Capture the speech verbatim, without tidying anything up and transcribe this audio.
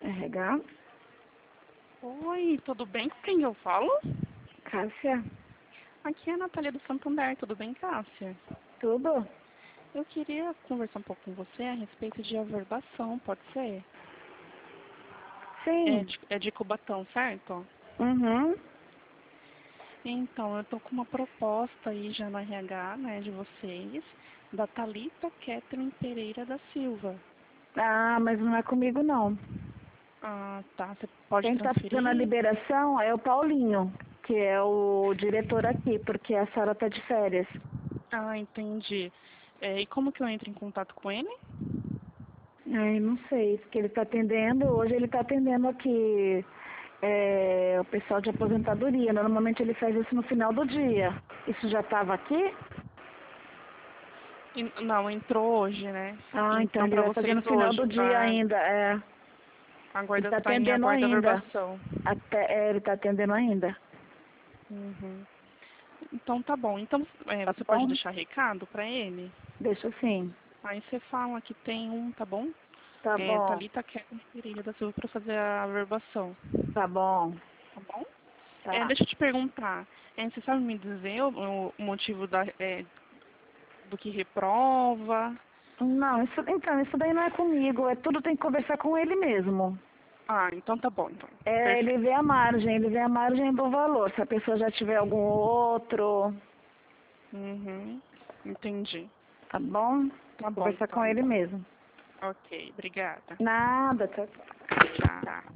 R H? Oi, tudo bem? Com quem eu falo? Cássia? Aqui é a Natália do Santander, tudo bem, Cássia? Tudo? Eu queria conversar um pouco com você a respeito de averbação, pode ser? É Sim. de, é de Cubatão, certo? Uhum. Então, eu tô com uma proposta aí já no R H, né, de vocês, da Thalita Catherine Pereira da Silva. Ah, mas não é comigo não. Ah, tá, você pode Quem tá dando a transferir? liberação é o Paulinho, que é o diretor aqui, porque a Sara tá de férias. Ah, entendi. É, e como que eu entro em contato com ele? Ai, não sei, porque ele tá atendendo, hoje ele tá atendendo aqui é, o pessoal de aposentadoria. Normalmente ele faz isso no final do dia. Isso já estava aqui? En- Não, entrou hoje, né? Ah, então Então, ele para vai fazer no vocês final hoje, do dia tá? ainda, é. Ele Aguarda, tá tá em atendendo aguarda ainda. averbação. Até, é, ele tá atendendo ainda. Uhum. Então tá bom. Então é, Tá você pode bom? deixar recado para ele? Deixa assim. Aí você fala que tem um, tá bom? Tá É, bom, Thalita Kevin Pereira da Silva para fazer a averbação, tá bom. tá bom? É, Tá. deixa eu te perguntar, é, você sabe me dizer o, o motivo da, é, do que reprova? Não, isso, então, isso daí não é comigo. É tudo tem que conversar com ele mesmo. Ah, então tá bom, então. É, ele Perfeito. vê a margem, ele vê a margem do valor. Se a pessoa já tiver algum outro, Uhum. Entendi. tá bom? Tá bom, Conversar com então. ele mesmo. Ok, obrigada. Nada, tchau, tchau. Tchau.